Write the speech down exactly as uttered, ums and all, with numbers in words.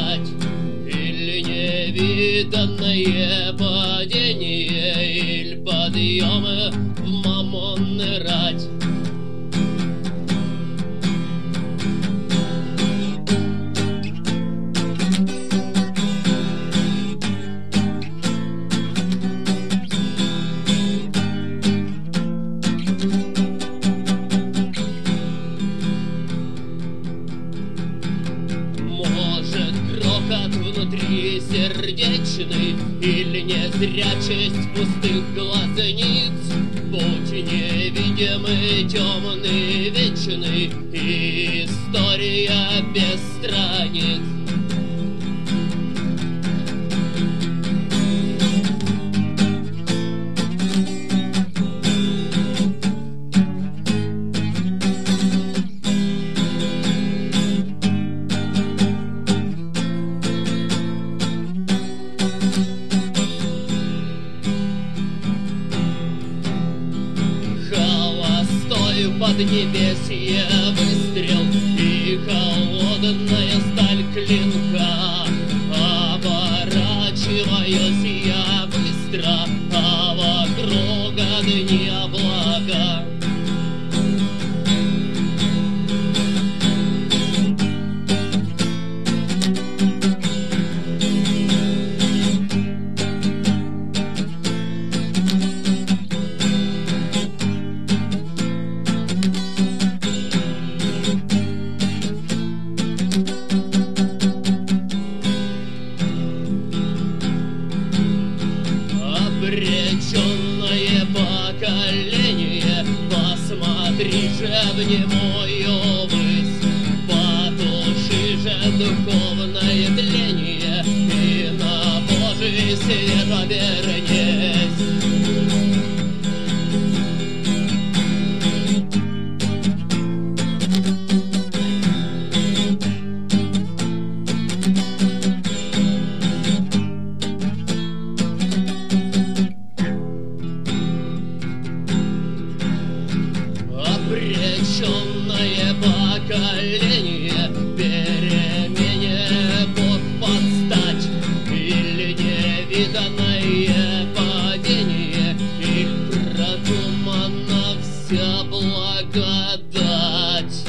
подстать, или невиданное падение, или подъемы в мамонны рать. Внутри сердечный, или незрячесть пустых глазниц, путь невидимый, темный, вечный, и история без страниц. Поднебесье выстрел и холодная сталь клинка. Оборачиваюсь я быстро, а вокруг одни облака. Обреченное поколение, посмотри же в немую высь, потуши же духовное тление и на Божий свет обернись. Обреченное поколение, перемене Бог подстать, или невиданное падение, или продумана вся благодать.